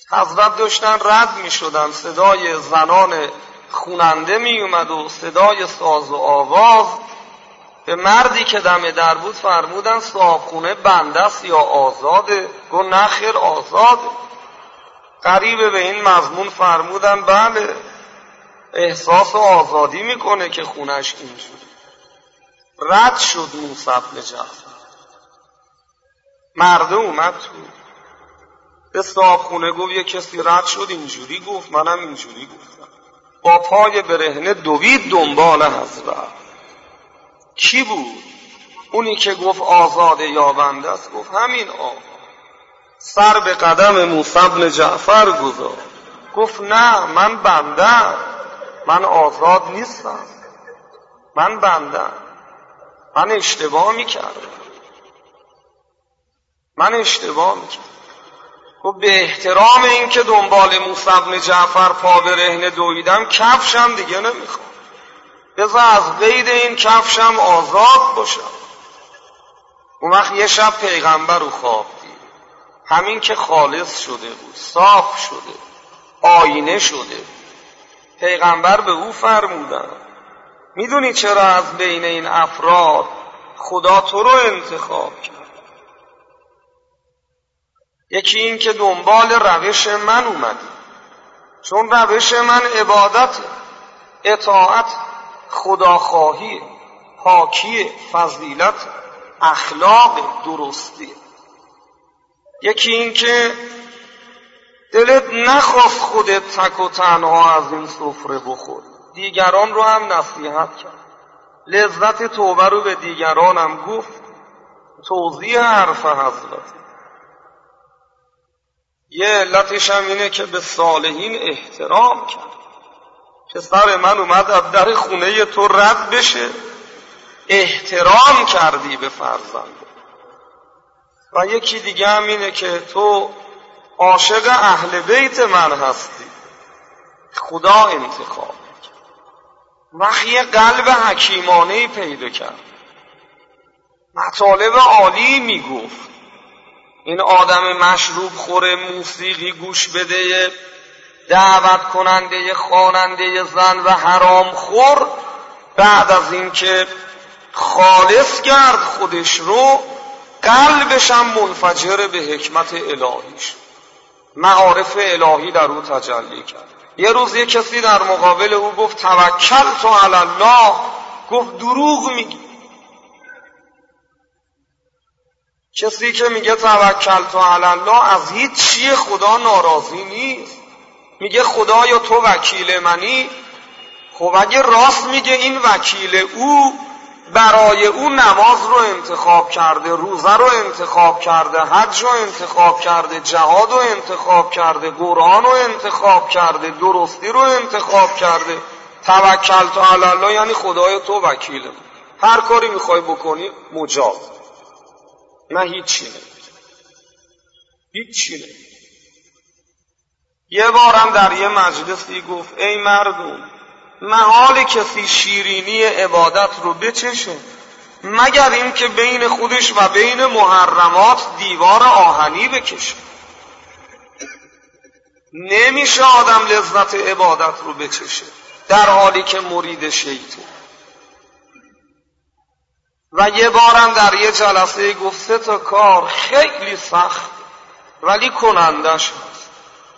حضرت داشتن رد می شدن، صدای زنان خوننده می اومد و صدای ساز و آواز. به مردی که دم در بود فرمودن صاحبخونه بنده است یا آزاده؟ گفت نه خیر آزاده. قریب به این مضمون فرمودن بله احساس آزادی میکنه که خونش اینجوری. رد شد موسی بن جعفر. مرده اومد تو، به صاحبخونه گفت یه کسی رد شد اینجوری گفت. منم اینجوری گفتم. با پای برهنه دوید دنبال حضرت. کی بود؟ اونی که گفت آزاده یا بنده است. گفت همین آقا. سر به قدم موسی بن جعفر گذاشت. گفت نه من بنده، من آزاد نیستم، من بنده، من اشتباه میکردم. گفت به احترام این که دنبال موسی بن جعفر پا برهنه دویدم کفشم دیگه نمیخوام، بذار از قید این کفشم آزاد باشم. اون وقت یه شب پیغمبر رو خواب دید، همین که خالص شده بود، صاف شده، آینه شده. پیغمبر به او فرمودن میدونی چرا از بین این افراد خدا تو رو انتخاب کرد؟ یکی این که دنبال روش من اومدی، چون روش من عبادت، اطاعت، خداخواهی، پاکی، فضیلت، اخلاق درستی. یکی این که دلت نخواست خودت تک و تنها از این سفره بخوری، دیگران رو هم نصیحت کرد، لذت توبه رو به دیگران هم گفت. توضیح حرف حضرت یه علتش هم اینه که به صالحین احترام کرد. پسر من اومد از در خونه تو رد بشه، احترام کردی به فرزند. و یکی دیگه هم اینه که تو عاشق اهل بیت من هستی، خدا انتخاب کرد. وقتی یه قلب حکیمانهی پیدا کرد، مطالب عالی میگفت. این آدم مشروب خوره، موسیقی گوش بده، دعوت کننده، خواننده زن و حرام خور، بعد از این که خالص کرد خودش رو، قلبش هم منفجر به حکمت الهی شد، معارف الهی در او تجلی کرد. یه روز یه کسی در مقابل او گفت توکلت علی الله. گفت دروغ میگی. کسی که میگه توکلت علی الله از هیچ چیه خدا ناراضی نیست، میگه خدایا تو وکیل منی. خب اگه راست میگه این وکیل او برای او نماز رو انتخاب کرده، روزه رو انتخاب کرده، حج رو انتخاب کرده، جهاد رو انتخاب کرده، قرآن رو انتخاب کرده، درستی رو انتخاب کرده، توکلت علی الله یعنی خدایا تو وکیل من، هر کاری میخوای بکنی مجاز. نه هیچی نه. یه بارم در یه مجلسی گفت ای مردم، محال کسی شیرینی عبادت رو بچشه مگر این که بین خودش و بین محرمات دیوار آهنی بکشه. نمیشه آدم لذت عبادت رو بچشه در حالی که مرید شیطان. و یه بارم در یه جلسه گفت 3 تا کار خیلی سخت ولی کنندش هست.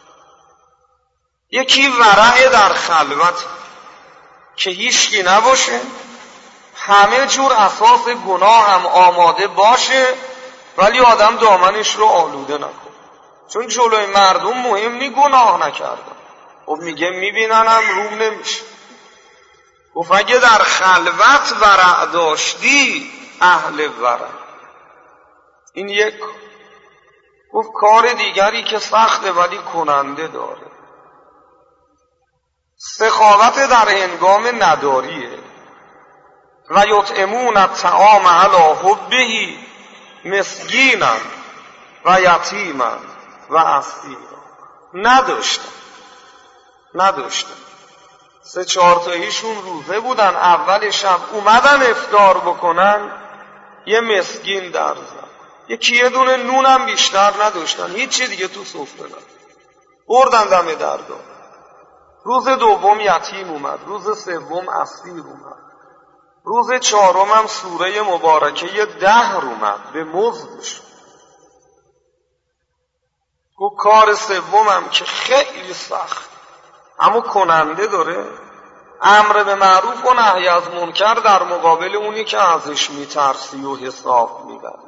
یکی ورع در خلوت که هیچکی نباشه، همه جور اساس گناه هم آماده باشه ولی آدم دامنش رو آلوده نکنه، چون جلوی مردم مهم نی گناه نکردن. خب میگه میبیننم روم نمیشه. گفت اگه در خلوت ورع داشتی اهل ورع. این یک. گفت کار دیگری که سخته ولی کننده داره، سخاوت در هنگام نداریه. و یطعمون الطعام علی حبه مسکینا و یتیما و اسیرا. نداشتن 3-4 تاییشون روزه بودن، اول شب اومدن افطار بکنن، یه مسکین در زد، یکی یه دونه نونم بیشتر نداشتن، هیچی دیگه تو سفره نداشتن. بردن دم درگاه. روز دوم یتیم اومد، روز سوم اسیر اومد، روز چهارم هم سوره مبارکه دهر اومد به مزدش. و کار سومم که خیلی سخت اما کننده داره، امر به معروف و نهی از منکر در مقابل اونی که ازش میترسی و حساب میبری.